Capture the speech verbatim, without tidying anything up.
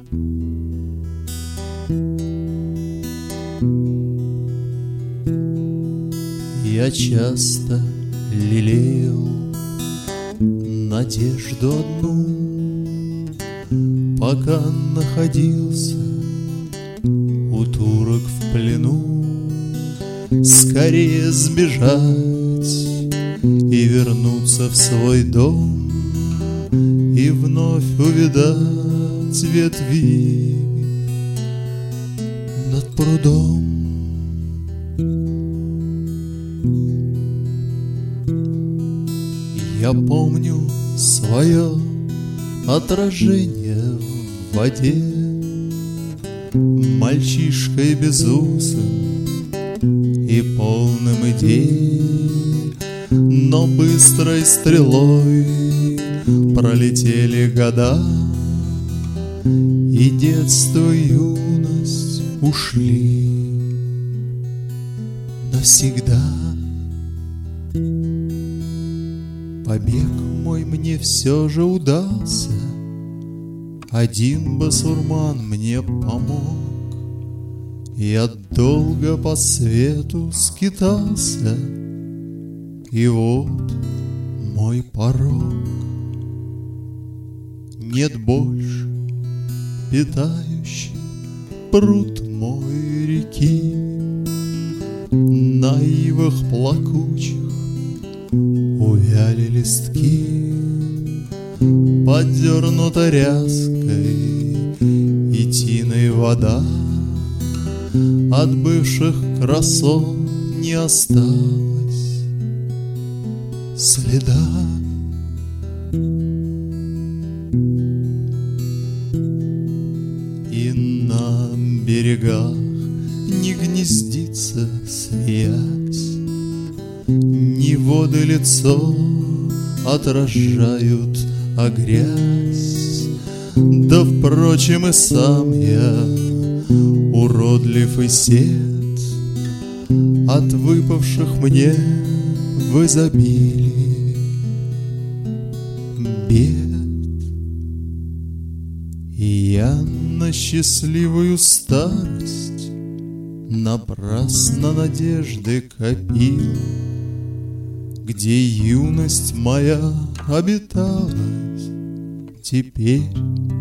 Я часто лелеял надежду одну, пока находился у турок в плену, скорее сбежать и вернуться в свой дом, и вновь увидать ветви над прудом. Я помню свое отражение в воде, мальчишкой безусым и полным идей, но быстрой стрелой пролетели года, и детство, и юность ушли навсегда. Побег мой мне все же удался, один басурман мне помог. Я долго по свету скитался, и вот мой порог. Нет больше питающий пруд мой реки, на ивах плакучих увяли листки, подернута ряской и тиной вода, от бывших красот не осталось следа. И на берегах не гнездится связь, ни воды лицо отражают, а грязь. Да, впрочем, и сам я уродлив и сед от выпавших мне в изобилии бед. И я на счастливую старость напрасно надежды копил, где юность моя обиталась, теперь